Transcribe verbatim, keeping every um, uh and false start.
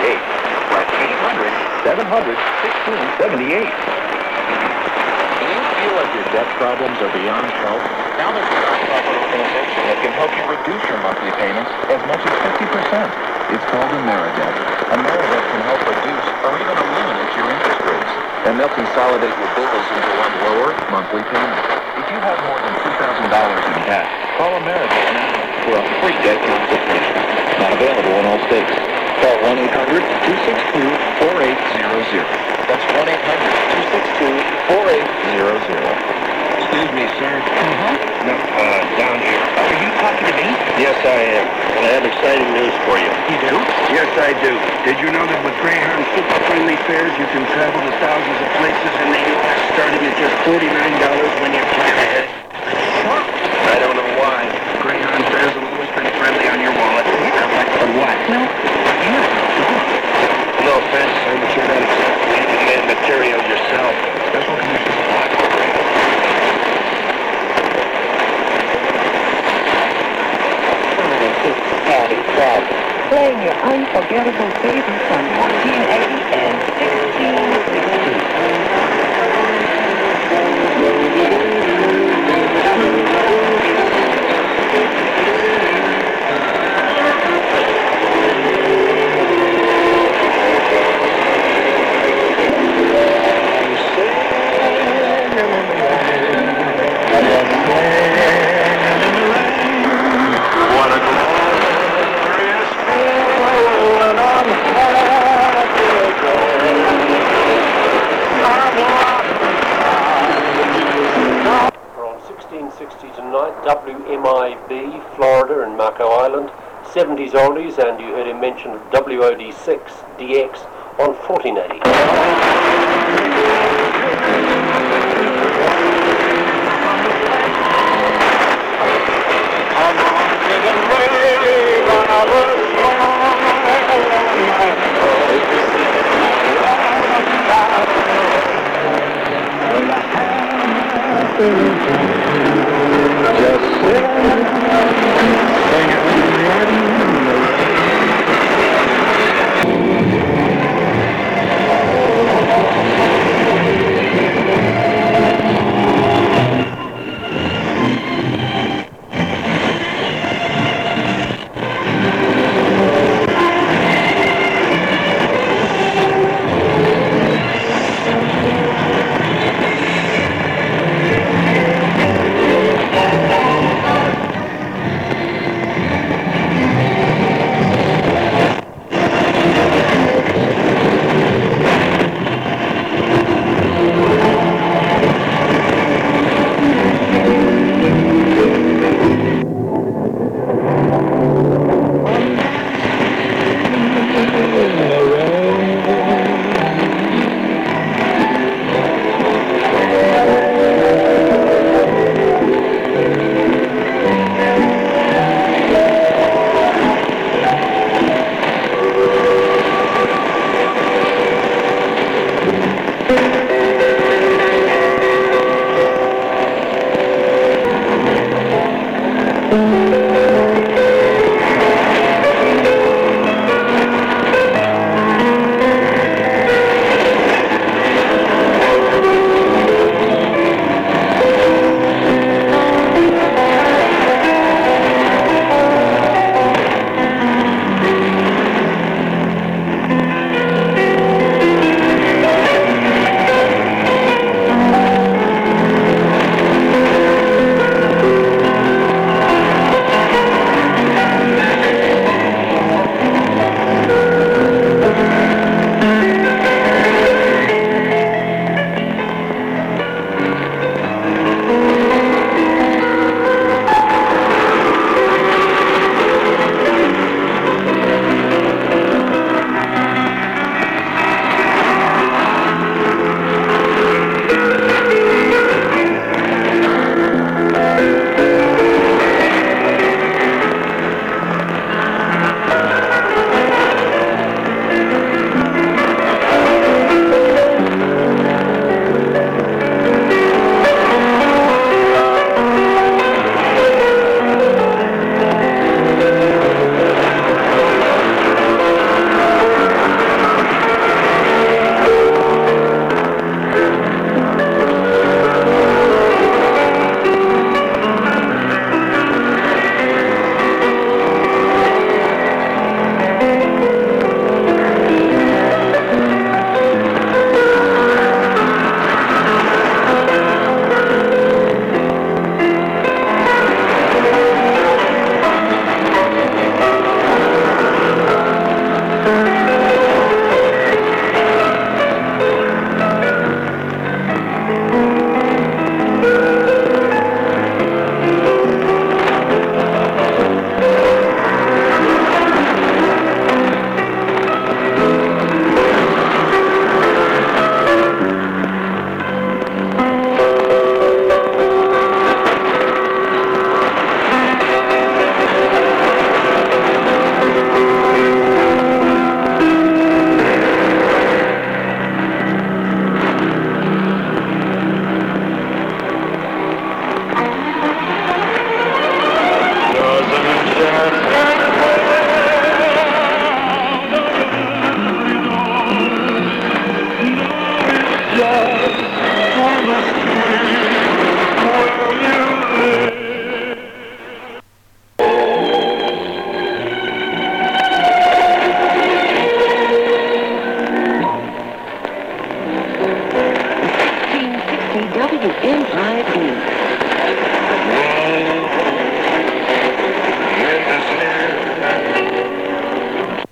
eight. That's eight hundred, seven hundred, sixteen seventy-eight. Do you feel like your debt problems are beyond help? Now there's a nonprofit organization that can help you reduce your monthly payments as much as fifty percent. It's called Ameridebt. Ameridebt can help reduce or even eliminate your interest rates, and they'll consolidate your bills into one lower monthly payment. If you have more than two thousand dollars in debt, call Ameridebt now for a free debt consultation. Not available in all states. Call one eight hundred, two six two, four eight zero zero. That's one eight hundred, two six two, four eight zero zero. Excuse me, sir. Mm-hmm. No, uh, down here. Are you talking to me? Yes, I am. And I have exciting news for you. You do? Yes, I do. Did you know that with Greyhound super-friendly fares, you can travel to thousands of places in the U S starting at just forty-nine dollars when you plan ahead? Sure. I don't know why. Greyhound fares have always been friendly on your wallet. Yeah, but... But what? No. Yeah. No offense, I'm sure that exactly in material yourself. Special conditions apply for Greyhound. Patty Crab, playing your unforgettable favorites from nineteen eighty and sixteen sixty. What a glorious feeling on We're on sixteen sixty tonight, W M I B, Florida and Marco Island, seventies oldies, and you heard him mention W O D six D X on fourteen eighty. I'm on to the way,